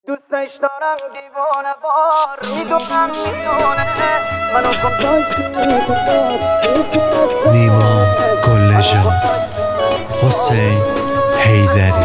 دوستش دارم دیوانه بار میدونم منو نیما گلجان حسین حیدری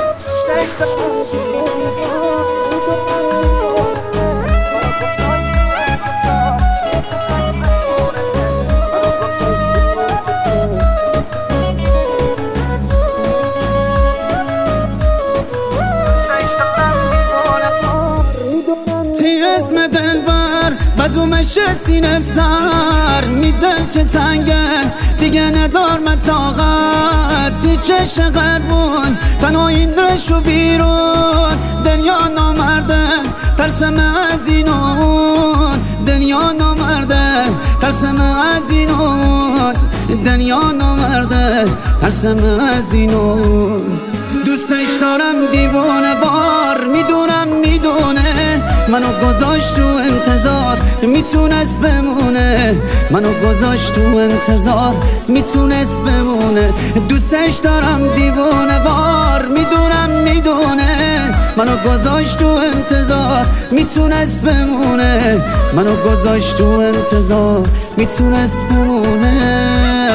اسم دلبر بزومش سینه سر میدن چه تنگه دیگه ندار متاقت دیچه قربون تنها این دشو بیرون دنیا نامرده ترسم از اینون دنیا نامرده ترسم از اینون دنیا نامرده ترسم از اینون دوستش دارم دیوانه بار میدونه منو گذاشت تو انتظار میتونست بمونه منو گذاشت تو انتظار میتونست بمونه دوستش دارم دیوانه بار میدونه منو گذاشت تو انتظار میتونست بمونه منو گذاشت تو انتظار میتونست بمونه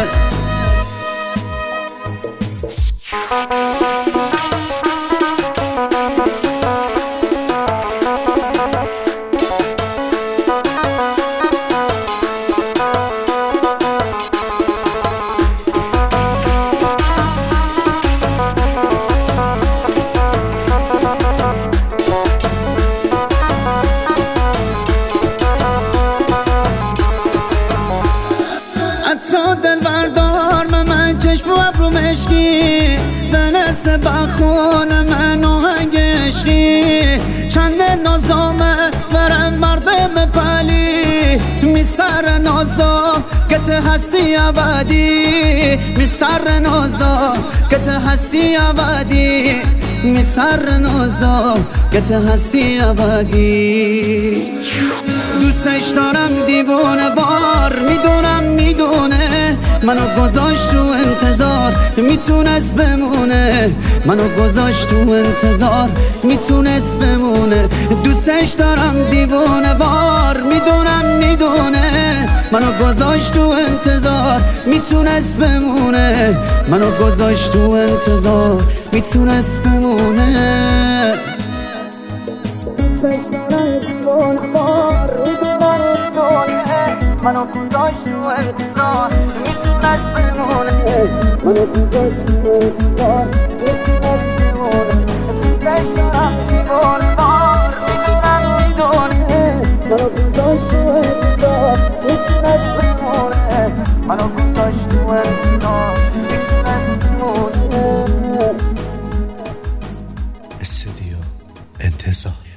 تو دل بردار من چشم و ابرو مشکی دنس بخون من آهنگ عشقی چند نازامه برم مردم پلی میسر نازدا که ته هستی ابدی میسر نازدا که ته هستی ابدی میسر نازدا که ته هستی ابدی دوستش دارم دیوانه بار میدونه منو گذاشت تو انتظار میتونست بمونه منو گذاشت تو انتظار میتونست بمونه دوستش دارم دیوانه بار میدونه منو گذاشت تو انتظار میتونست بمونه منو گذاشت تو انتظار میتونست بمونه منو گذاشت تو انتظار میتونست بمونه منو گذاشت تو انتظار میتونست بمونه دوستش دارم دیوانه بار میدونه منو گذاشت تو انتظار میتونست بمونه منو گذاشت تو انتظار میتونست بمونه استودیو انتظار